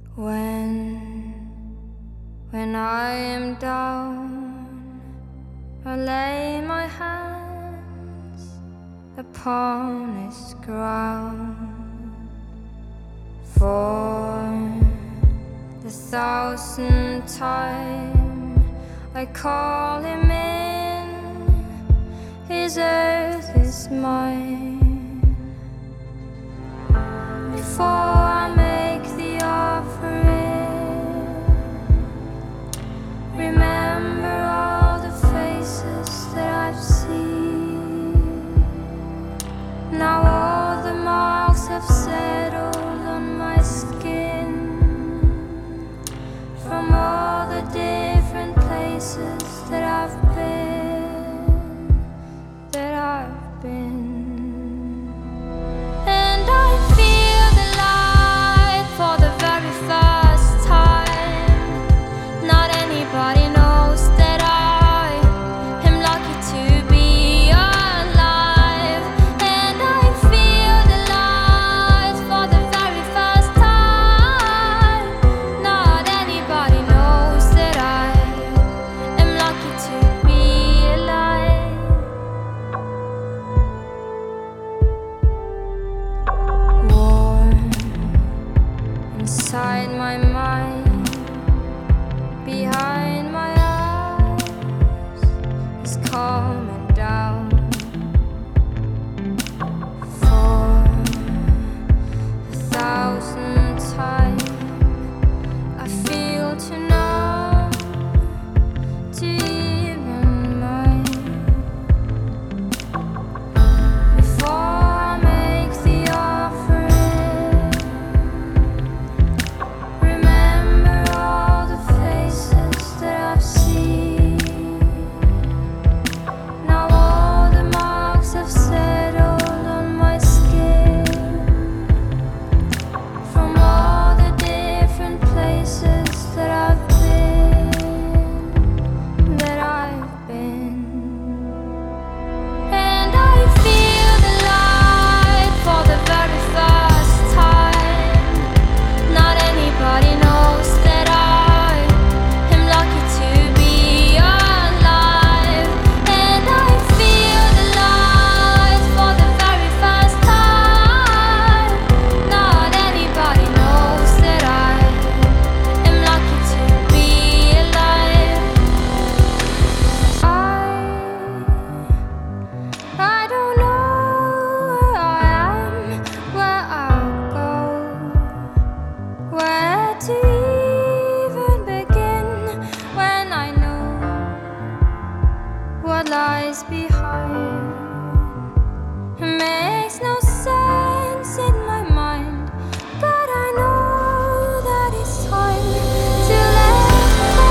When I am down, I lay my hands upon this ground. For the 1000th time I call him in, his earth is mine. Before I make the offering, remember all the faces that I've seen. Now all the marks have settled on my skin, from all the different places that I've been. And I feel the light for the very first time. Not anybody knows that I am lucky to be alive. And I feel the light for the very first time. Not anybody knows that I am lucky to be alive. Warm inside my mind, behind my eyes, is calming down. For the 1000th time, I feel too numb to even mind. Before I make the offering, remember all the faces that I've seen. Now all the marks have settled on my skin, from all the different places that I've been. And I feel the light for the very first time. Not anybody knows that I am lucky to be alive. And I feel the light for the very first time. Not anybody knows that I am lucky to be alive. I don't know where I am, where I'll go, where to even begin, when I know what lies behind. It makes no sense in my mind, but I know that it's time to let go.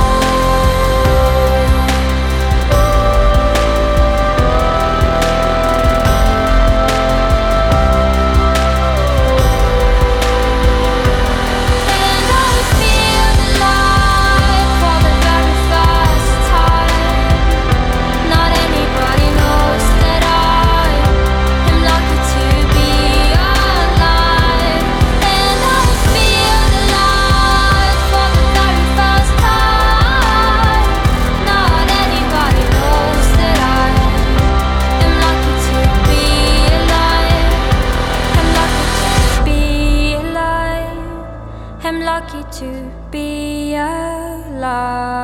And I feel the light for the very first time. Not anybody knows that I am lucky to be alive. And I feel the light for the very first time. Not anybody knows that I am lucky to be alive. I'm lucky to be alive. I'm lucky to be alive.